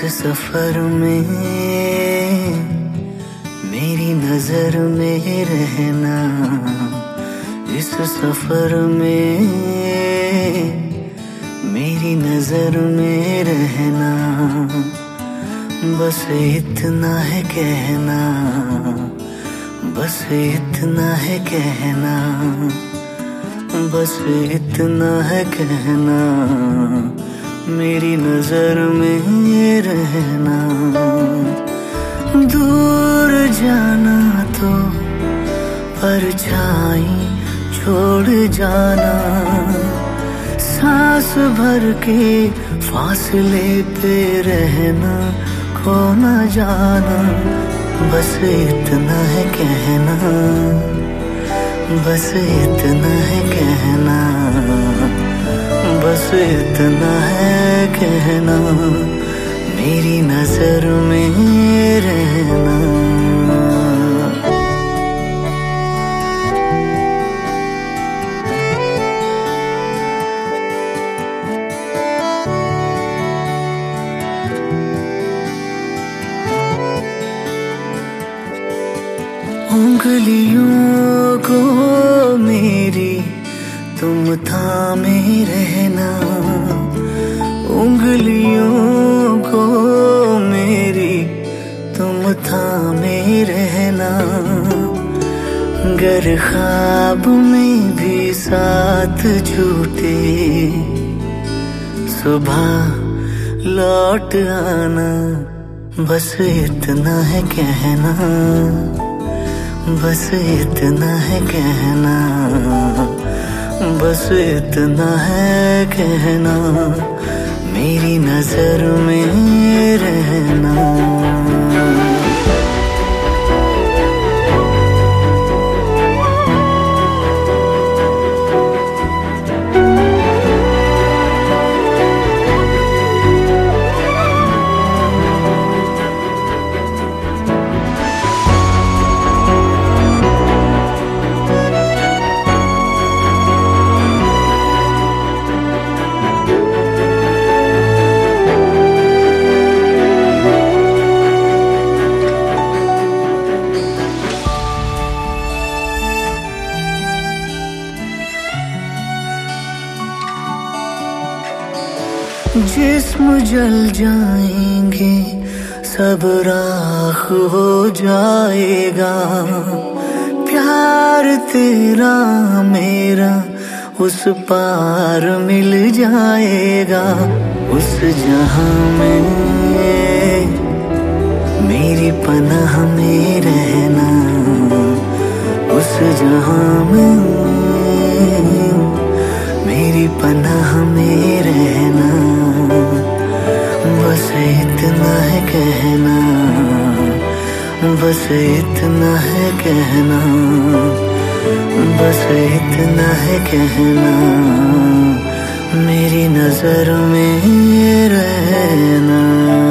सफर में मेरी नजर में रहना, इस सफर में मेरी नजर में रहना। बस इतना है कहना, बस इतना है कहना, बस इतना है कहना, मेरी नजर में रहना। दूर जाना तो परछाई छोड़ जाना, सांस भर के फासले पे रहना, खो न जाना। बस इतना है कहना, बस इतना है कहना, बस इतना है कहना, मेरी नजर में रहना। उंगलियों को मेरी तुम थामे रहना, उंगलियों को मेरी तुम थामे रहना। गर ख्वाब में भी साथ छूटे, सुबह लौट आना। बस इतना है कहना, बस इतना है कहना, बस इतना है कहना, मेरी नजर में रहना। जिस्म जल जाएंगे, सब राख हो जाएगा। प्यार तेरा मेरा उस पार मिल जाएगा। उस जहां में मेरी पनाह में रहना, उस जहां में मेरी पनाह में रहना। बस इतना है कहना, बस इतना है कहना, बस इतना है कहना, मेरी नजर में रहना।